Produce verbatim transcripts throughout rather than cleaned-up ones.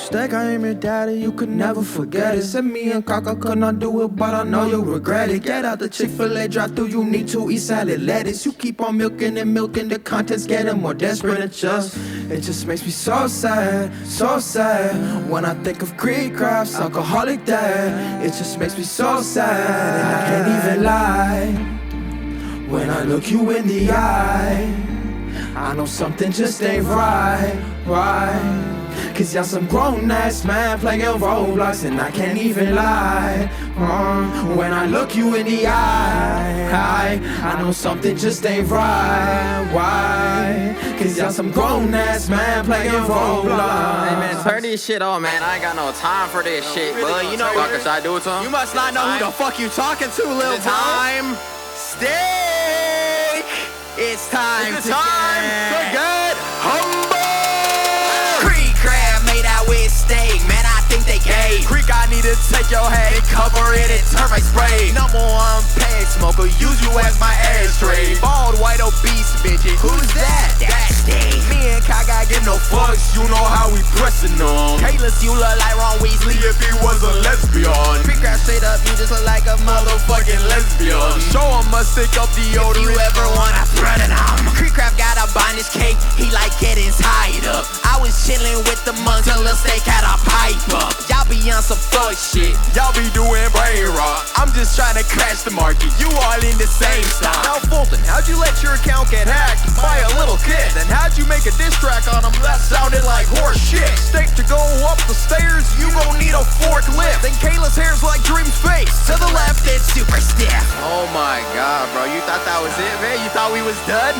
mistake, I am your daddy, you could never forget it. Said me and Kaka could not do it, but I know you'll regret it. Get out the Chick-fil-A drive through, you need to eat salad lettuce. You keep on milking and milking, the content's getting more desperate. And just, it just makes me so sad, so sad. When I think of Creek Crafts, alcoholic dad, it just makes me so sad. And I can't even lie, when I look you in the eye, I know something just ain't right, right. Cause y'all some grown-ass man playing Roblox, and I can't even lie, uh, when I look you in the eye, I, I know something just ain't right, why? Cause y'all some grown-ass man playing Roblox. Hey man, turn this shit on, man. I ain't got no time for this shit, really bud. You know what? Should I do it to him? You must not know who the fuck you talking to, Lil Time. Steak! It's time it's to time get good humble! Creek crab made out with steak, man, I think they gay. Creek, I need to take your head and cover it in termite spray. Number one peg smoker, use you as my ashtray. Bald, white, obese bitches, who's that? That's Steak. Me and Kai got get no fucks, you know how we pressin' them. Kalis, you look like Ron Weasley if he was a lesbian. Creek crab straight up, you just look like a motherfucking lesbian. Show him a stick up deodorant. If you ever wanna thread it on. Creek crab got a bondage cake, he like getting tied up. I was chillin' with the monks till Lil Steak had a pipe up. Y'all be on some fuck shit, y'all be doing brain rot. I'm just trying to crash the market, you all in the same stock. Now Fulton, how'd you let your account get hacked by a little kid? Then how'd you make a diss track on him that sounded like horse shit? Steak to go up the stairs, you gon' need a forklift. Then Kayla's hair's like Dream's face, to the left it's super stiff. Oh my god, bro, you thought that was it, man? You thought we was done?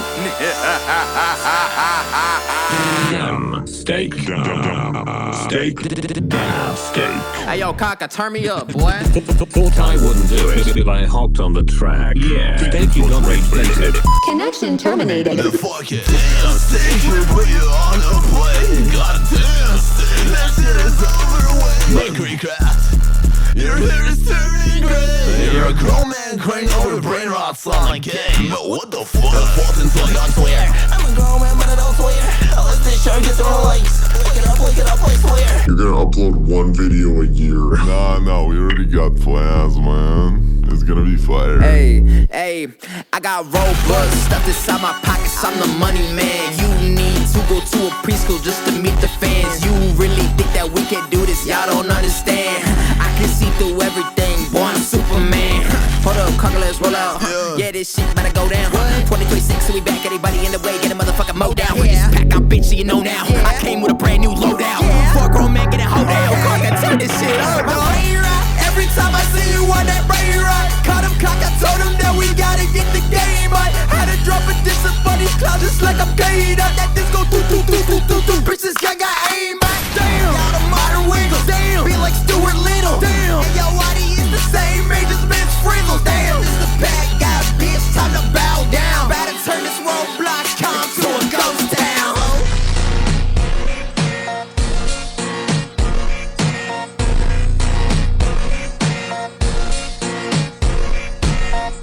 Damn, steak, damn, steak, damn, steak. Hey yo, Kaka, turn me up, boy. Thought I wouldn't do it if I hopped on the track. Yeah, steak, you got replated. Connection terminated. Fuck it. Damn, steak, we put you on a plate. Goddamn, steak, that shit is overweight. But Creek Crab, your hair is turning gray. You're a grown man crying over brain rot, son. Like, hey, but what the fuck? The Fulton's like, I swear. I'm a grown man, but I don't swear. Unless this show gets more likes. Look it up, look it up, I swear. You're gonna upload one video a year. Nah, no, we already got plans, man. It's gonna be fire. Hey, hey, I got Robux stuffed inside my pockets, I'm the money man. You need to go to a preschool just to meet the fans. You really think that we can do this? Y'all don't understand. I can see through everything, boy, I'm Superman. Hold up, Kaka, let's roll out. Yeah, this shit better go down. twenty twenty-six, so we back, anybody in the way, get a motherfucking mow down. With this pack, I'm bitch, so you know now. I came with a brand new loadout. For a grown man, get a hold down. Kaka, turn this shit up, dog. Every time I see you on that brain ride, caught him cock, I told him that we gotta get the game right. Had to drop a diss up on these clouds just like I'm Gator. That disco, doo doo doo doo doo doo. Bitches gang gang.